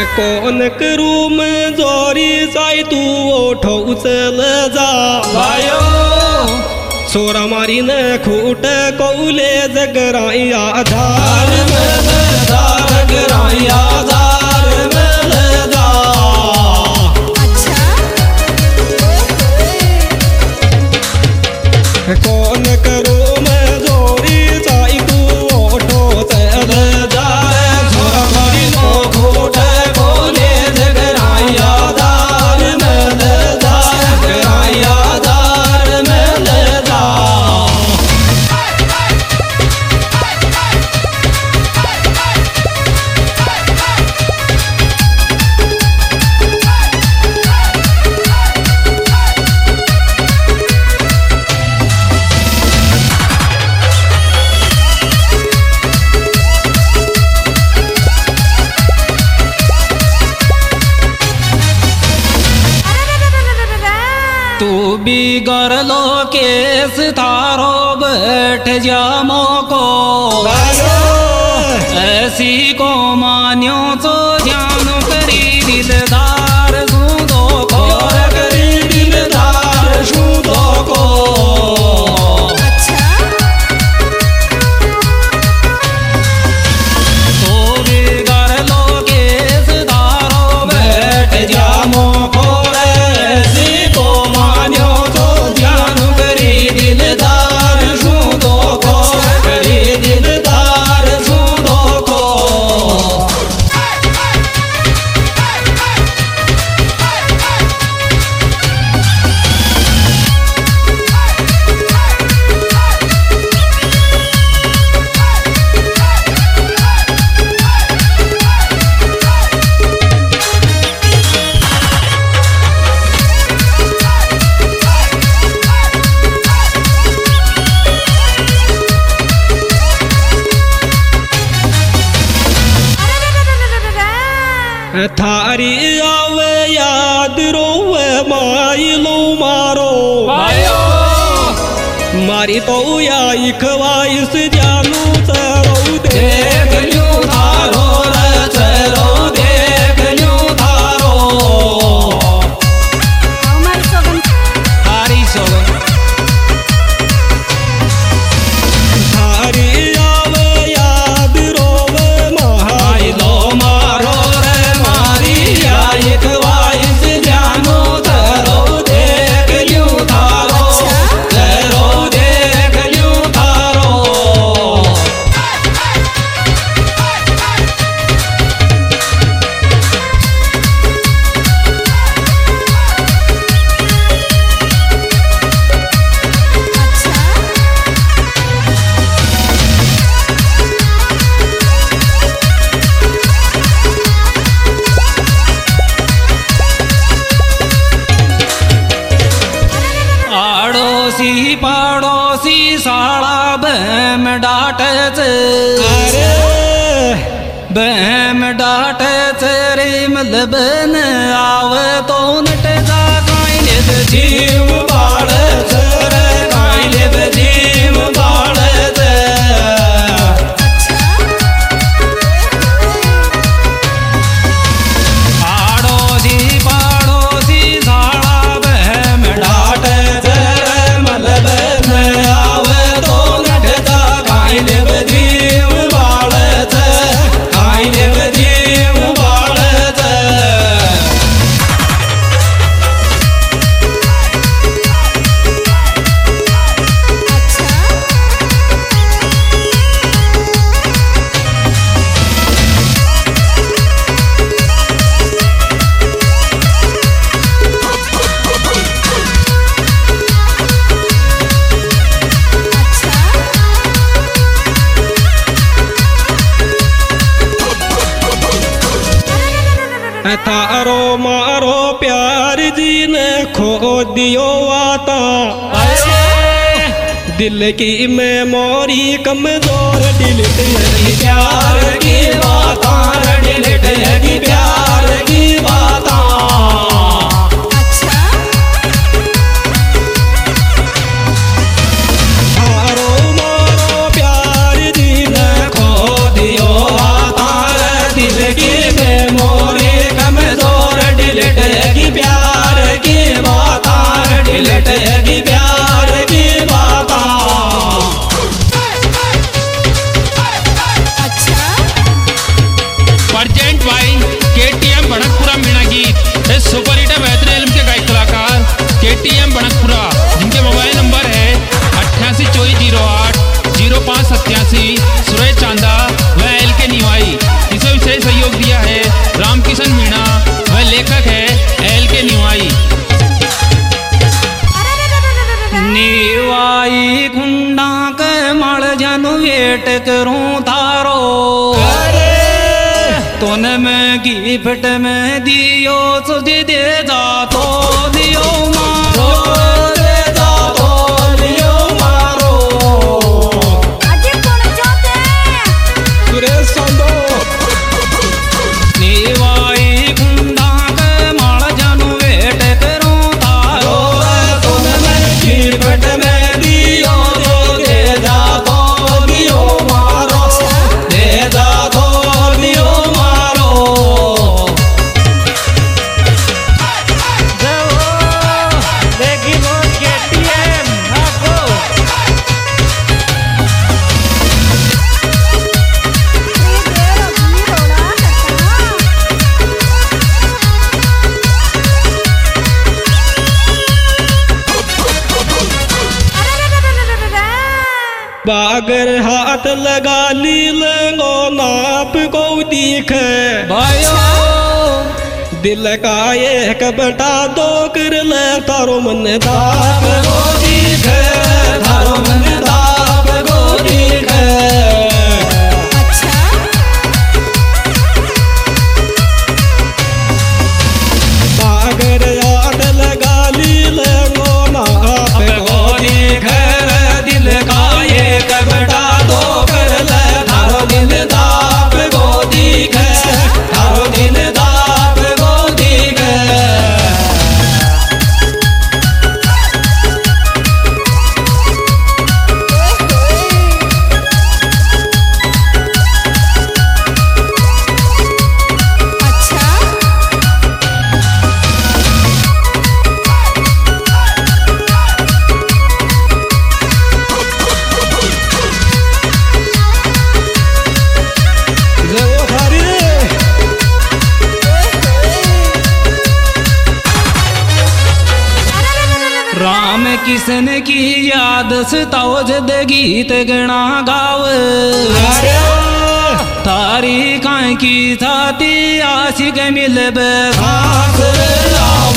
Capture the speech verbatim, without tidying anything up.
कोण करूम जोरी जाय तू ओठो उचल जा वायो सोरा मारीन खूट कौले जगराई आधार दार गराई आधार मिल जा कौन करूम जोरी जाय तू ओठो उचल जा सोरा मारीन खूट कौले जगराई आधार मिल जा गराई आधार मिल जा तू भी गर लो केस थारो बैठ जा मोको ऐसी को मान्यो तो ध्यान करी दिलदार सूदो को करी दिलदार सूदो को तू भी गर लो केस थारो बैठ जा मोको ऐसी को मान्यो तो ध्यान करी दिलदार सूदो को करी दिलदार सूदो को थारी आवे याद रोवे माइलो मारो वायो मारी तो या इखवाइस जानू चरो देख ल्यू थारो रे चरो देख ल्यू थारो हारी सोगन थारी आवे याद रोवे आई लो मारो रे मारी आई खवाइस जानो तरो देख ल्यू थारो तरो देख ल्यू थारो आड़ोसी पड़ोसी साड़ा बहम डाटे अरे बहम डाटे तेरे मलबन आवे तो नट जा काइले जीव बाड़ तेरे काइले जीव बाड़ ते आड़ोसी पड़ोसी साड़ा बहम डाटे तेरे मलबन आवे तो नट जा काइले जीव बाड़ ते काइले जीव बाड़ ते थारो मारो प्यार जी ने खो दियो आता दिल की मेमोरी कमजोर डिलीट है प्यार की बातां डिलीट है प्यार की बातां थारो मारो प्यार जी ने खो दियो आता दिल की मेमोरी वेट करूं थारो तोन में गिफ्ट में दियो तुझे दे जा तो दियो मारो दे जा तो दियो मारो अजी कौन चाहते सुरेश संदो निवाई कुंडा के माल जानू वेट करूं थारो तोन में गिफ्ट में दियो तो दे जा तो दियो मारो दे जा तो दियो मारो देखी वो केटीएम आपको बागर हाथ लगा ली लगो नाप को दिखे भाइयों दिल का एक बटा दो कर ले तारो मन दाप गो दिखे थारो मन दाप गो दिखे बागर हाथ लगा ली लगो नाप को दिखे दिल का एक बटा दो कर ले थारो दिल दाप गो दिखे थारो दिल दाप गो दिखे जय हरि राम किसन की याद सताओ जद गीत गणा गाव तारी काई की साथी आशिक मिल बे घास लाओ